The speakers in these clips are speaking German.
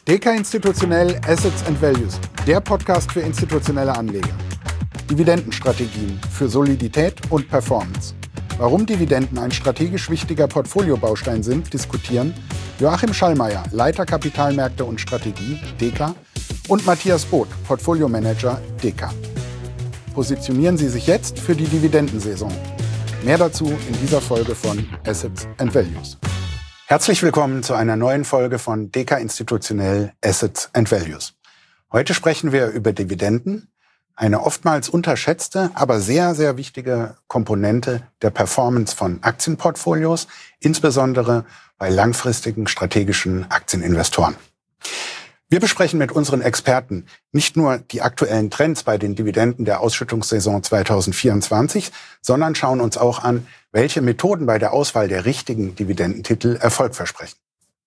Deka Institutionell Assets and Values, der Podcast für institutionelle Anleger. Dividendenstrategien für Solidität und Performance. Warum Dividenden ein strategisch wichtiger Portfoliobaustein sind, diskutieren Joachim Schallmeier, Leiter Kapitalmärkte und Strategie, Deka, und Matthias Both, Portfolio-Manager, Deka. Positionieren Sie sich jetzt für die Dividendensaison. Mehr dazu in dieser Folge von Assets and Values. Herzlich willkommen zu einer neuen Folge von Deka Institutionell Assets and Values. Heute sprechen wir über Dividenden, eine oftmals unterschätzte, aber sehr, sehr wichtige Komponente der Performance von Aktienportfolios, insbesondere bei langfristigen strategischen Aktieninvestoren. Wir besprechen mit unseren Experten nicht nur die aktuellen Trends bei den Dividenden der Ausschüttungssaison 2024, sondern schauen uns auch an, welche Methoden bei der Auswahl der richtigen Dividendentitel Erfolg versprechen.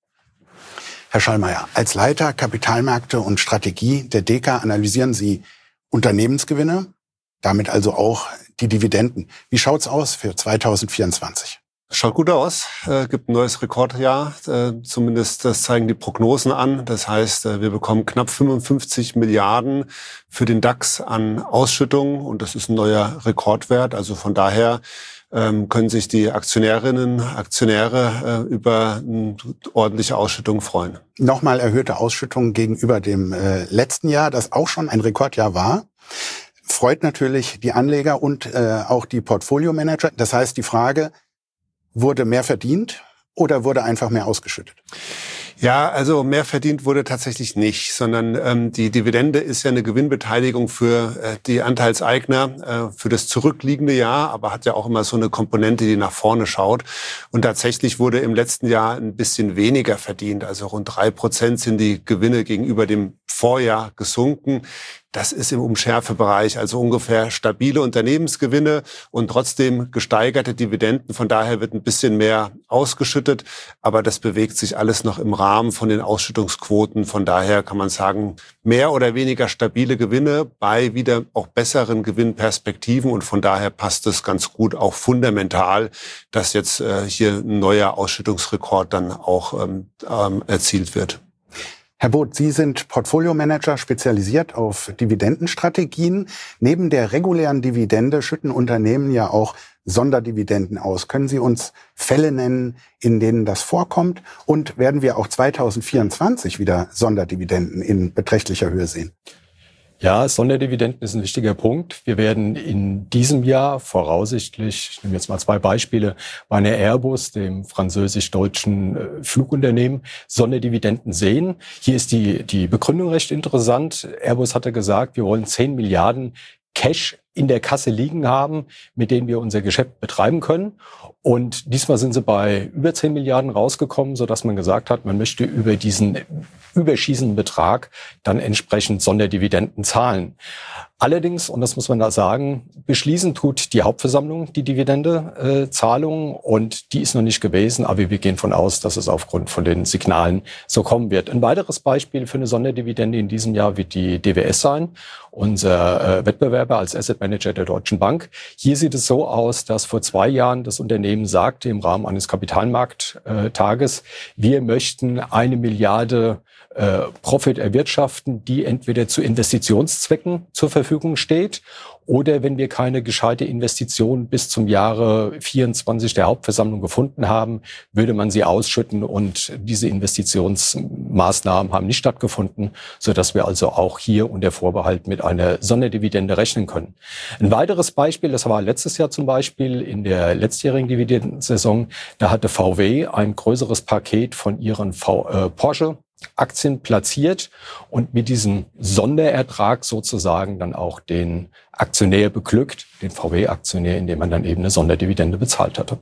Herr Schallmeier, als Leiter Kapitalmärkte und Strategie der Deka analysieren Sie Unternehmensgewinne, damit also auch die Dividenden. Wie schaut's aus für 2024? Schaut gut aus, gibt ein neues Rekordjahr, zumindest das zeigen die Prognosen an. Das heißt, wir bekommen knapp 55 Milliarden für den DAX an Ausschüttungen und das ist ein neuer Rekordwert. Also von daher können sich die Aktionärinnen, Aktionäre über eine ordentliche Ausschüttung freuen. Nochmal erhöhte Ausschüttungen gegenüber dem letzten Jahr, das auch schon ein Rekordjahr war. Freut natürlich die Anleger und auch die Portfolio-Manager. Das heißt, die Frage: Wurde mehr verdient oder wurde einfach mehr ausgeschüttet? Ja, also mehr verdient wurde tatsächlich nicht, sondern die Dividende ist ja eine Gewinnbeteiligung für die Anteilseigner für das zurückliegende Jahr, aber hat ja auch immer so eine Komponente, die nach vorne schaut. Und tatsächlich wurde im letzten Jahr ein bisschen weniger verdient, also rund 3% sind die Gewinne gegenüber dem Vorjahr gesunken. Das ist im Umschärfebereich, also ungefähr stabile Unternehmensgewinne und trotzdem gesteigerte Dividenden. Von daher wird ein bisschen mehr ausgeschüttet, aber das bewegt sich alles noch im Rahmen von den Ausschüttungsquoten. Von daher kann man sagen, mehr oder weniger stabile Gewinne bei wieder auch besseren Gewinnperspektiven. Und von daher passt es ganz gut, auch fundamental, dass jetzt hier ein neuer Ausschüttungsrekord dann auch erzielt wird. Herr Both, Sie sind Portfolio-Manager, spezialisiert auf Dividendenstrategien. Neben der regulären Dividende schütten Unternehmen ja auch Sonderdividenden aus. Können Sie uns Fälle nennen, in denen das vorkommt? Und werden wir auch 2024 wieder Sonderdividenden in beträchtlicher Höhe sehen? Ja, Sonderdividenden ist ein wichtiger Punkt. Wir werden in diesem Jahr voraussichtlich, ich nehme jetzt mal 2 Beispiele, bei einer Airbus, dem französisch-deutschen Flugunternehmen, Sonderdividenden sehen. Hier ist die Begründung recht interessant. Airbus hatte gesagt, wir wollen 10 Milliarden Cash in der Kasse liegen haben, mit denen wir unser Geschäft betreiben können. Und diesmal sind sie bei über 10 Milliarden rausgekommen, sodass man gesagt hat, man möchte über diesen überschießenden Betrag dann entsprechend Sonderdividenden zahlen. Allerdings, und das muss man da sagen, beschließen tut die Hauptversammlung die Dividendezahlung und die ist noch nicht gewesen, aber wir gehen von aus, dass es aufgrund von den Signalen so kommen wird. Ein weiteres Beispiel für eine Sonderdividende in diesem Jahr wird die DWS sein, unser Wettbewerber als Asset Manager der Deutschen Bank. Hier sieht es so aus, dass vor 2 Jahren das Unternehmen sagte im Rahmen eines Kapitalmarkttages, wir möchten 1 Milliarde Profit erwirtschaften, die entweder zu Investitionszwecken zur Verfügung steht oder wenn wir keine gescheite Investition bis zum Jahre 24 der Hauptversammlung gefunden haben, würde man sie ausschütten und diese Investitionsmaßnahmen haben nicht stattgefunden, sodass wir also auch hier unter Vorbehalt mit einer Sonderdividende rechnen können. Ein weiteres Beispiel, das war letztes Jahr zum Beispiel in der letztjährigen Dividendensaison, da hatte VW ein größeres Paket von ihren Porsche Aktien platziert und mit diesem Sonderertrag sozusagen dann auch den Aktionär beglückt, den VW-Aktionär, indem man dann eben eine Sonderdividende bezahlt hatte.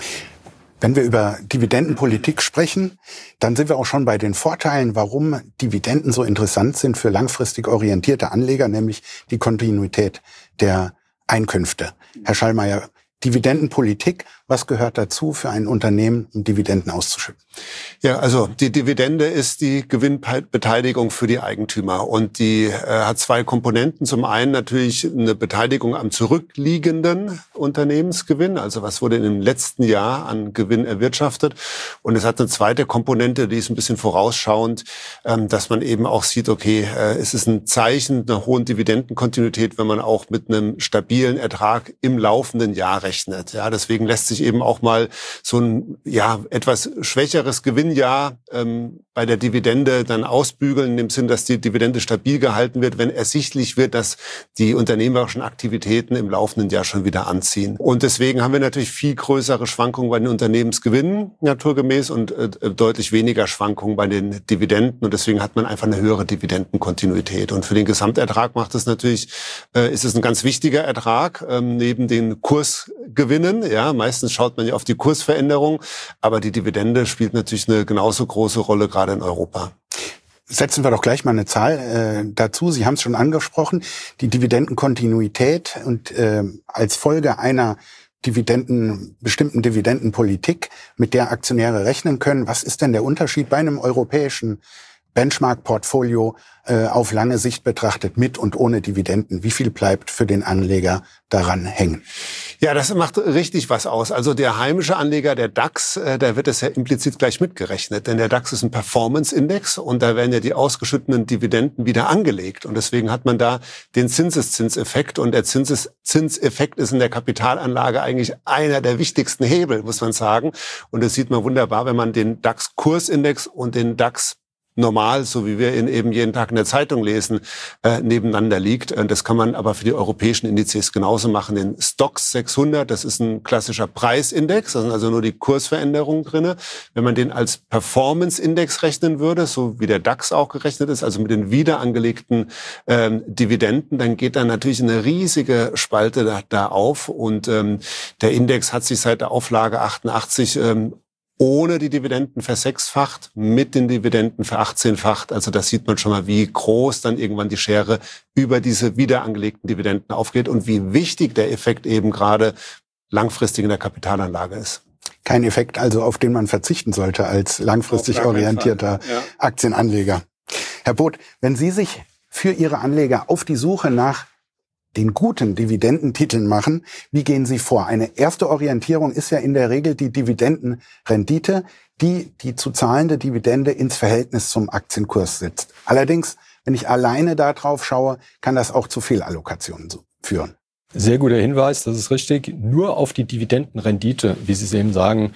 Wenn wir über Dividendenpolitik sprechen, dann sind wir auch schon bei den Vorteilen, warum Dividenden so interessant sind für langfristig orientierte Anleger, nämlich die Kontinuität der Einkünfte. Herr Schallmeier, Dividendenpolitik, Was gehört dazu für ein Unternehmen, um Dividenden auszuschütten? Ja, also die Dividende ist die Gewinnbeteiligung für die Eigentümer und die hat zwei Komponenten. Zum einen natürlich eine Beteiligung am zurückliegenden Unternehmensgewinn, also was wurde in dem letzten Jahr an Gewinn erwirtschaftet. Und es hat eine zweite Komponente, die ist ein bisschen vorausschauend, dass man eben auch sieht, okay, es ist ein Zeichen einer hohen Dividendenkontinuität, wenn man auch mit einem stabilen Ertrag im laufenden Jahr rechnet. Ja, deswegen lässt sich eben auch mal so ein etwas schwächeres Gewinnjahr bei der Dividende dann ausbügeln, in dem Sinn, dass die Dividende stabil gehalten wird, wenn ersichtlich wird, dass die unternehmerischen Aktivitäten im laufenden Jahr schon wieder anziehen. Und deswegen haben wir natürlich viel größere Schwankungen bei den Unternehmensgewinnen naturgemäß und deutlich weniger Schwankungen bei den Dividenden. Und deswegen hat man einfach eine höhere Dividendenkontinuität. Und für den Gesamtertrag ist es ein ganz wichtiger Ertrag, neben den Kursgewinnen. Ja, meistens schaut man ja auf die Kursveränderung, aber die Dividende spielt natürlich eine genauso große Rolle, gerade in Europa. Setzen wir doch gleich mal eine Zahl dazu. Sie haben es schon angesprochen, die Dividendenkontinuität und als Folge einer bestimmten Dividendenpolitik, mit der Aktionäre rechnen können. Was ist denn der Unterschied bei einem europäischen Benchmark-Portfolio auf lange Sicht betrachtet, mit und ohne Dividenden? Wie viel bleibt für den Anleger daran hängen? Ja, das macht richtig was aus. Also der heimische Anleger, der DAX, da wird es ja implizit gleich mitgerechnet. Denn der DAX ist ein Performance-Index und da werden ja die ausgeschütteten Dividenden wieder angelegt. Und deswegen hat man da den Zinseszinseffekt. Und der Zinseffekt ist in der Kapitalanlage eigentlich einer der wichtigsten Hebel, muss man sagen. Und das sieht man wunderbar, wenn man den DAX-Kursindex und den DAX normal, so wie wir ihn eben jeden Tag in der Zeitung lesen, nebeneinander liegt. Das kann man aber für die europäischen Indizes genauso machen. Den STOXX 600, das ist ein klassischer Preisindex, da sind also nur die Kursveränderungen drinne. Wenn man den als Performance-Index rechnen würde, so wie der DAX auch gerechnet ist, also mit den wieder angelegten Dividenden, dann geht da natürlich eine riesige Spalte da auf. Und der Index hat sich seit der Auflage 88 ohne die Dividenden versechsfacht, mit den Dividenden verachtzehnfacht. Also das sieht man schon mal, wie groß dann irgendwann die Schere über diese wieder angelegten Dividenden aufgeht und wie wichtig der Effekt eben gerade langfristig in der Kapitalanlage ist. Kein Effekt also, auf den man verzichten sollte als langfristig orientierter Aktienanleger. Herr Both, wenn Sie sich für Ihre Anleger auf die Suche nach den guten Dividendentiteln machen, wie gehen Sie vor? Eine erste Orientierung ist ja in der Regel die Dividendenrendite, die zu zahlende Dividende ins Verhältnis zum Aktienkurs setzt. Allerdings, wenn ich alleine da drauf schaue, kann das auch zu Fehlallokationen führen. Sehr guter Hinweis, das ist richtig. Nur auf die Dividendenrendite, wie Sie es eben sagen,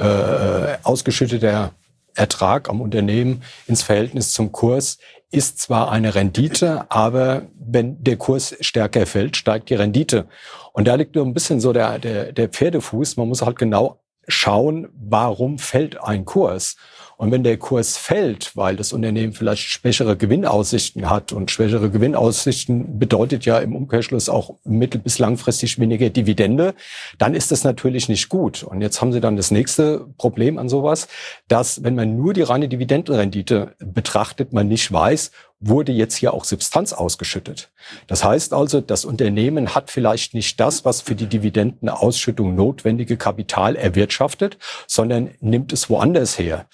ausgeschütteter Ertrag am Unternehmen ins Verhältnis zum Kurs ist zwar eine Rendite, aber wenn der Kurs stärker fällt, steigt die Rendite. Und da liegt nur ein bisschen so der Pferdefuß. Man muss halt genau schauen, warum fällt ein Kurs. Und wenn der Kurs fällt, weil das Unternehmen vielleicht schwächere Gewinnaussichten hat, und schwächere Gewinnaussichten bedeutet ja im Umkehrschluss auch mittel- bis langfristig weniger Dividende, dann ist das natürlich nicht gut. Und jetzt haben Sie dann das nächste Problem an sowas, dass wenn man nur die reine Dividendenrendite betrachtet, man nicht weiß, wurde jetzt hier auch Substanz ausgeschüttet. Das heißt also, das Unternehmen hat vielleicht nicht das, was für die Dividendenausschüttung notwendige Kapital erwirtschaftet, sondern nimmt es woanders her.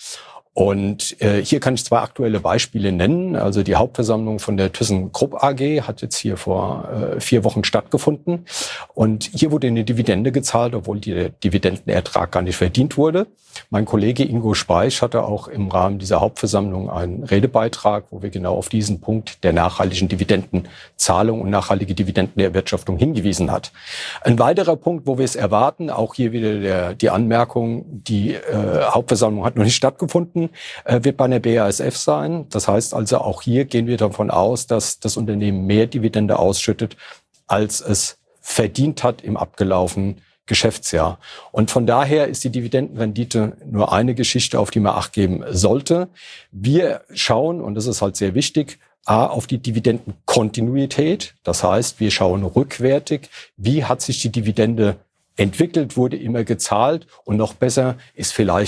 Und hier kann ich zwei aktuelle Beispiele nennen. Also die Hauptversammlung von der ThyssenKrupp AG hat jetzt hier vor 4 Wochen stattgefunden. Und hier wurde eine Dividende gezahlt, obwohl der Dividendenertrag gar nicht verdient wurde. Mein Kollege Ingo Speich hatte auch im Rahmen dieser Hauptversammlung einen Redebeitrag, wo wir genau auf diesen Punkt der nachhaltigen Dividendenzahlung und nachhaltige Dividendenerwirtschaftung hingewiesen hat. Ein weiterer Punkt, wo wir es erwarten, auch hier wieder die Anmerkung, die Hauptversammlung hat noch nicht stattgefunden, wird bei der BASF sein. Das heißt also, auch hier gehen wir davon aus, dass das Unternehmen mehr Dividende ausschüttet, als es verdient hat im abgelaufenen Geschäftsjahr. Und von daher ist die Dividendenrendite nur eine Geschichte, auf die man Acht geben sollte. Wir schauen, und das ist halt sehr wichtig, auf die Dividendenkontinuität. Das heißt, wir schauen rückwärtig, wie hat sich die Dividende entwickelt, wurde immer gezahlt, und noch besser ist vielleicht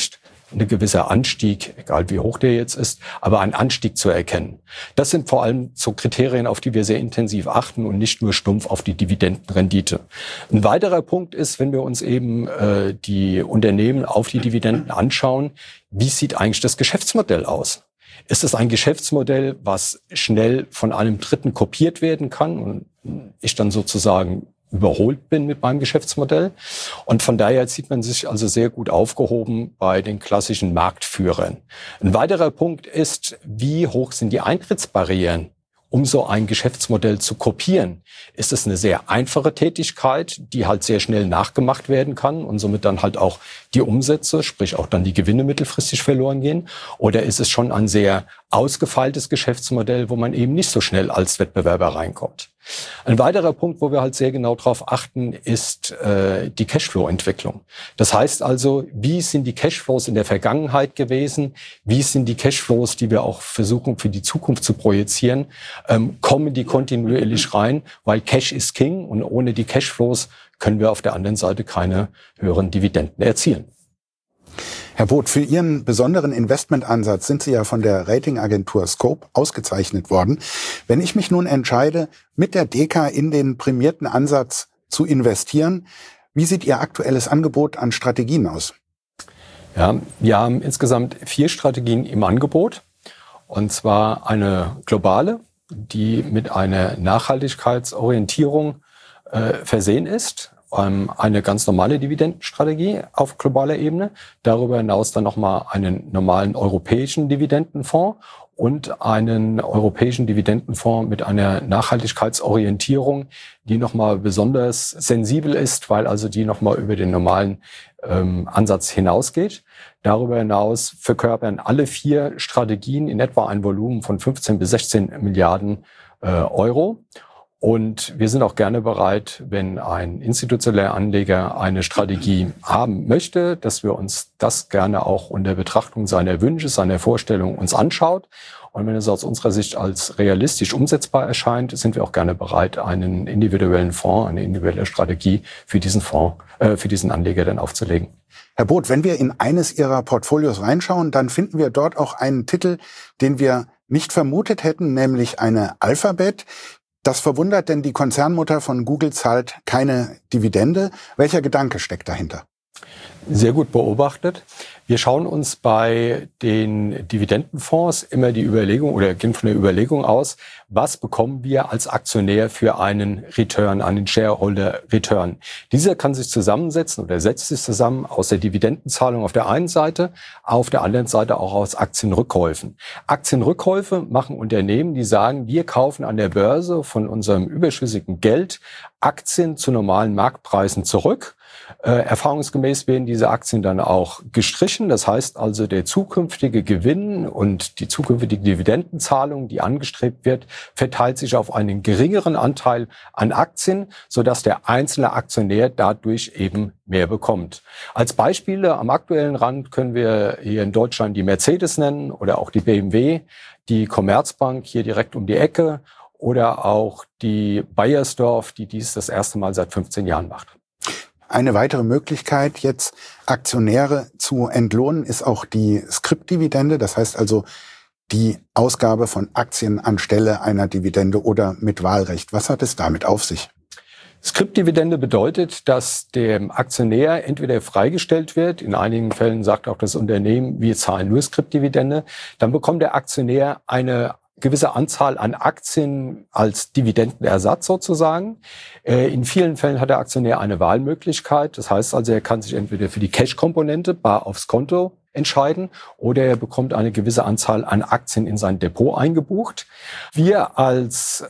ein gewisser Anstieg, egal wie hoch der jetzt ist, aber ein Anstieg zu erkennen. Das sind vor allem so Kriterien, auf die wir sehr intensiv achten und nicht nur stumpf auf die Dividendenrendite. Ein weiterer Punkt ist, wenn wir uns eben die Unternehmen auf die Dividenden anschauen, wie sieht eigentlich das Geschäftsmodell aus? Ist es ein Geschäftsmodell, was schnell von einem Dritten kopiert werden kann und ich dann sozusagen überholt bin mit meinem Geschäftsmodell? Und von daher sieht man sich also sehr gut aufgehoben bei den klassischen Marktführern. Ein weiterer Punkt ist, wie hoch sind die Eintrittsbarrieren, um so ein Geschäftsmodell zu kopieren? Ist es eine sehr einfache Tätigkeit, die halt sehr schnell nachgemacht werden kann und somit dann halt auch die Umsätze, sprich auch dann die Gewinne mittelfristig verloren gehen? Oder ist es schon ein sehr ausgefeiltes Geschäftsmodell, wo man eben nicht so schnell als Wettbewerber reinkommt? Ein weiterer Punkt, wo wir halt sehr genau drauf achten, ist die Cashflow-Entwicklung. Das heißt also, wie sind die Cashflows in der Vergangenheit gewesen? Wie sind die Cashflows, die wir auch versuchen für die Zukunft zu projizieren? Kommen die kontinuierlich rein? Weil Cash ist King und ohne die Cashflows können wir auf der anderen Seite keine höheren Dividenden erzielen. Herr Both, für Ihren besonderen Investmentansatz sind Sie ja von der Ratingagentur Scope ausgezeichnet worden. Wenn ich mich nun entscheide, mit der Deka in den prämierten Ansatz zu investieren, wie sieht Ihr aktuelles Angebot an Strategien aus? Ja, wir haben insgesamt 4 Strategien im Angebot. Und zwar eine globale, die mit einer Nachhaltigkeitsorientierung versehen ist. Eine ganz normale Dividendenstrategie auf globaler Ebene. Darüber hinaus dann nochmal einen normalen europäischen Dividendenfonds und einen europäischen Dividendenfonds mit einer Nachhaltigkeitsorientierung, die nochmal besonders sensibel ist, weil also die nochmal über den normalen Ansatz hinausgeht. Darüber hinaus verkörpern alle 4 Strategien in etwa ein Volumen von 15 bis 16 Milliarden Euro. Und wir sind auch gerne bereit, wenn ein institutioneller Anleger eine Strategie haben möchte, dass wir uns das gerne auch unter Betrachtung seiner Wünsche, seiner Vorstellungen uns anschaut. Und wenn es aus unserer Sicht als realistisch umsetzbar erscheint, sind wir auch gerne bereit, einen individuellen Fonds, eine individuelle Strategie für diesen Fonds, für diesen Anleger dann aufzulegen. Herr Both, wenn wir in eines Ihrer Portfolios reinschauen, dann finden wir dort auch einen Titel, den wir nicht vermutet hätten, nämlich eine Alphabet. Das verwundert, denn die Konzernmutter von Google zahlt keine Dividende. Welcher Gedanke steckt dahinter? Sehr gut beobachtet. Wir schauen uns bei den Dividendenfonds immer die Überlegung oder gehen von der Überlegung aus, was bekommen wir als Aktionär für einen Return, einen Shareholder Return. Dieser kann sich zusammensetzen oder setzt sich zusammen aus der Dividendenzahlung auf der einen Seite, auf der anderen Seite auch aus Aktienrückkäufen. Aktienrückkäufe machen Unternehmen, die sagen, wir kaufen an der Börse von unserem überschüssigen Geld Aktien zu normalen Marktpreisen zurück. Erfahrungsgemäß werden diese Aktien dann auch gestrichen. Das heißt also, der zukünftige Gewinn und die zukünftige Dividendenzahlung, die angestrebt wird, verteilt sich auf einen geringeren Anteil an Aktien, sodass der einzelne Aktionär dadurch eben mehr bekommt. Als Beispiele am aktuellen Rand können wir hier in Deutschland die Mercedes nennen oder auch die BMW, die Commerzbank hier direkt um die Ecke oder auch die Bayersdorf, die dies das erste Mal seit 15 Jahren macht. Eine weitere Möglichkeit, jetzt Aktionäre zu entlohnen, ist auch die Scrip-Dividende. Das heißt also die Ausgabe von Aktien anstelle einer Dividende oder mit Wahlrecht. Was hat es damit auf sich? Scrip-Dividende bedeutet, dass dem Aktionär entweder freigestellt wird, in einigen Fällen sagt auch das Unternehmen, wir zahlen nur Scrip-Dividende, dann bekommt der Aktionär eine gewisse Anzahl an Aktien als Dividendenersatz sozusagen. In vielen Fällen hat der Aktionär eine Wahlmöglichkeit. Das heißt also, er kann sich entweder für die Cash-Komponente bar aufs Konto entscheiden oder er bekommt eine gewisse Anzahl an Aktien in sein Depot eingebucht. Wir als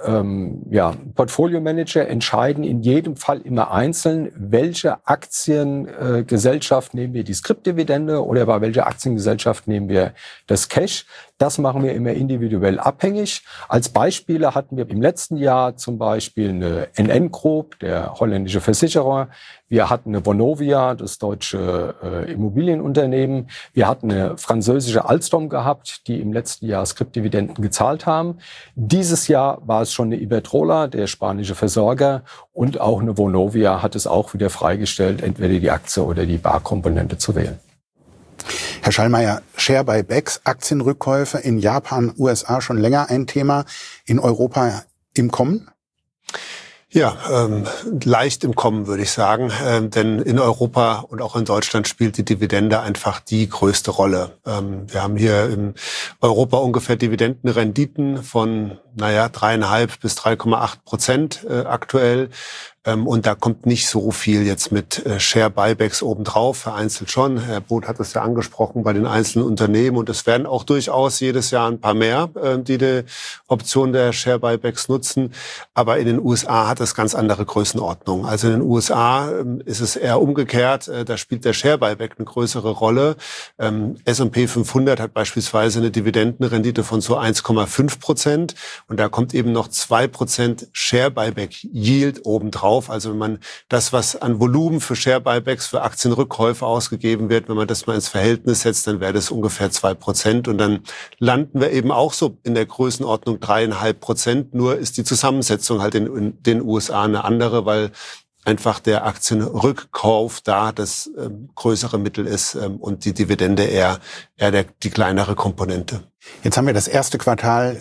Portfolio-Manager entscheiden in jedem Fall immer einzeln, welche Aktiengesellschaft nehmen wir die Scrip-Dividende oder bei welcher Aktiengesellschaft nehmen wir das Cash. Das machen wir immer individuell abhängig. Als Beispiele hatten wir im letzten Jahr zum Beispiel eine NN Group, der holländische Versicherer. Wir hatten eine Vonovia, das deutsche Immobilienunternehmen. Wir hatten eine französische Alstom gehabt, die im letzten Jahr Scrip-Dividenden gezahlt haben. Dieses Jahr war es schon eine Iberdrola, der spanische Versorger. Und auch eine Vonovia hat es auch wieder freigestellt, entweder die Aktie oder die Barkomponente zu wählen. Herr Schallmeier, Share-Buybacks, Aktienrückkäufe in Japan, USA schon länger ein Thema, in Europa im Kommen? Ja, leicht im Kommen, würde ich sagen. Denn in Europa und auch in Deutschland spielt die Dividende einfach die größte Rolle. Wir haben hier in Europa ungefähr Dividendenrenditen von 3,5 bis 3,8% aktuell. Und da kommt nicht so viel jetzt mit Share-Buybacks obendrauf, vereinzelt schon. Herr Both hat es ja angesprochen bei den einzelnen Unternehmen. Und es werden auch durchaus jedes Jahr ein paar mehr, die die Option der Share-Buybacks nutzen. Aber in den USA hat es ganz andere Größenordnungen. Also in den USA ist es eher umgekehrt. Da spielt der Share-Buyback eine größere Rolle. S&P 500 hat beispielsweise eine Dividendenrendite von so 1,5%. Und da kommt eben noch 2% Share-Buyback-Yield obendrauf. Also wenn man das, was an Volumen für Share-Buybacks, für Aktienrückkäufe ausgegeben wird, wenn man das mal ins Verhältnis setzt, dann wäre das ungefähr 2%. Und dann landen wir eben auch so in der Größenordnung 3,5%. Nur ist die Zusammensetzung halt in den USA eine andere, weil einfach der Aktienrückkauf da das größere Mittel ist und die Dividende eher die kleinere Komponente. Jetzt haben wir das erste Quartal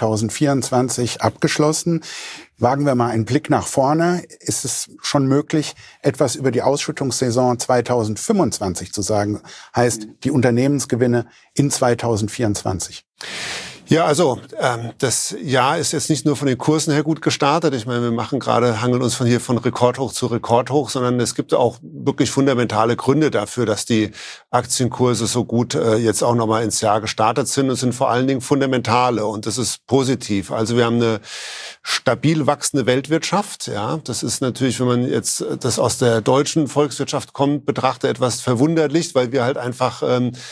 2024 abgeschlossen. Wagen wir mal einen Blick nach vorne. Ist es schon möglich, etwas über die Ausschüttungssaison 2025 zu sagen? Heißt, die Unternehmensgewinne in 2024? Ja, also das Jahr ist jetzt nicht nur von den Kursen her gut gestartet. Ich meine, hangeln uns von Rekordhoch zu Rekordhoch, sondern es gibt auch wirklich fundamentale Gründe dafür, dass die Aktienkurse so gut jetzt auch nochmal ins Jahr gestartet sind. Und sind vor allen Dingen fundamentale und das ist positiv. Also wir haben eine stabil wachsende Weltwirtschaft. Ja, das ist natürlich, wenn man jetzt das aus der deutschen Volkswirtschaft kommt, betrachtet etwas verwunderlich, weil wir halt einfach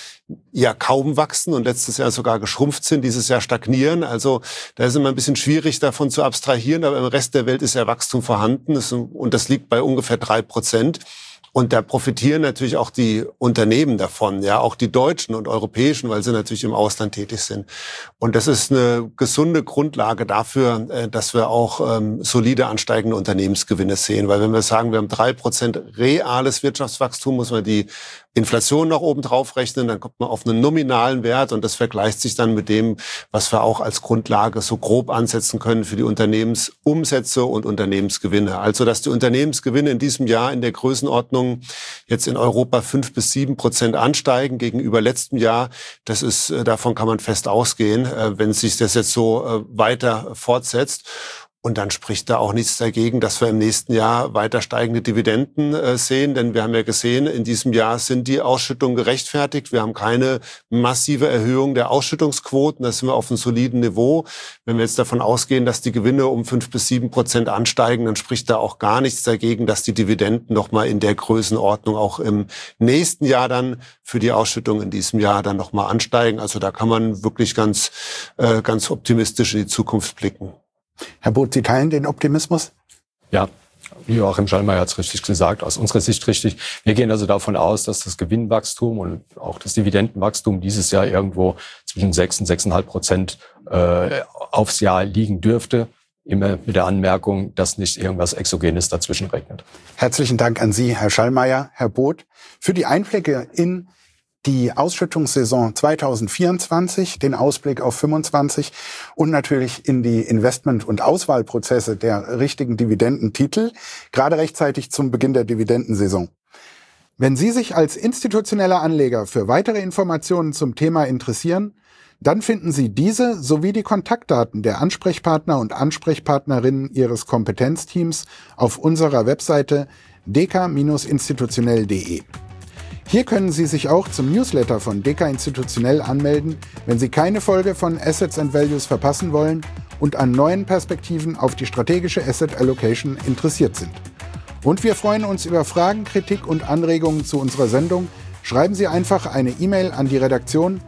kaum wachsen und letztes Jahr sogar geschrumpft sind, dieses Jahr stagnieren. Also da ist immer ein bisschen schwierig davon zu abstrahieren, aber im Rest der Welt ist ja Wachstum vorhanden und das liegt bei ungefähr 3%. Und da profitieren natürlich auch die Unternehmen davon, ja, auch die deutschen und europäischen, weil sie natürlich im Ausland tätig sind. Und das ist eine gesunde Grundlage dafür, dass wir auch solide ansteigende Unternehmensgewinne sehen. Weil wenn wir sagen, wir haben 3% reales Wirtschaftswachstum, muss man die Inflation noch oben drauf rechnen, dann kommt man auf einen nominalen Wert und das vergleicht sich dann mit dem, was wir auch als Grundlage so grob ansetzen können für die Unternehmensumsätze und Unternehmensgewinne. Also, dass die Unternehmensgewinne in diesem Jahr in der Größenordnung jetzt in Europa 5 bis 7% ansteigen gegenüber letztem Jahr, das ist, davon kann man fest ausgehen, wenn sich das jetzt so weiter fortsetzt. Und dann spricht da auch nichts dagegen, dass wir im nächsten Jahr weiter steigende Dividenden sehen. Denn wir haben ja gesehen, in diesem Jahr sind die Ausschüttungen gerechtfertigt. Wir haben keine massive Erhöhung der Ausschüttungsquoten. Da sind wir auf einem soliden Niveau. Wenn wir jetzt davon ausgehen, dass die Gewinne um 5 bis 7% ansteigen, dann spricht da auch gar nichts dagegen, dass die Dividenden nochmal in der Größenordnung auch im nächsten Jahr dann für die Ausschüttung in diesem Jahr dann nochmal ansteigen. Also da kann man wirklich ganz optimistisch in die Zukunft blicken. Herr Both, Sie teilen den Optimismus? Ja, Joachim Schallmeier hat es richtig gesagt, aus unserer Sicht richtig. Wir gehen also davon aus, dass das Gewinnwachstum und auch das Dividendenwachstum dieses Jahr irgendwo zwischen 6 und 6,5% aufs Jahr liegen dürfte. Immer mit der Anmerkung, dass nicht irgendwas Exogenes dazwischen regnet. Herzlichen Dank an Sie, Herr Schallmeier, Herr Both, für die Einblicke in die Ausschüttungssaison 2024, den Ausblick auf 25 und natürlich in die Investment- und Auswahlprozesse der richtigen Dividendentitel, gerade rechtzeitig zum Beginn der Dividendensaison. Wenn Sie sich als institutioneller Anleger für weitere Informationen zum Thema interessieren, dann finden Sie diese sowie die Kontaktdaten der Ansprechpartner und Ansprechpartnerinnen Ihres Kompetenzteams auf unserer Webseite deka-institutionell.de. Hier können Sie sich auch zum Newsletter von Deka Institutionell anmelden, wenn Sie keine Folge von Assets & Values verpassen wollen und an neuen Perspektiven auf die strategische Asset Allocation interessiert sind. Und wir freuen uns über Fragen, Kritik und Anregungen zu unserer Sendung. Schreiben Sie einfach eine E-Mail an die Redaktion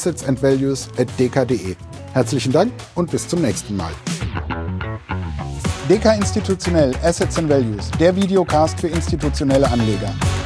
assetsandvalues@deka.de. Herzlichen Dank und bis zum nächsten Mal. Deka Institutionell Assets & Values, der Videocast für institutionelle Anleger.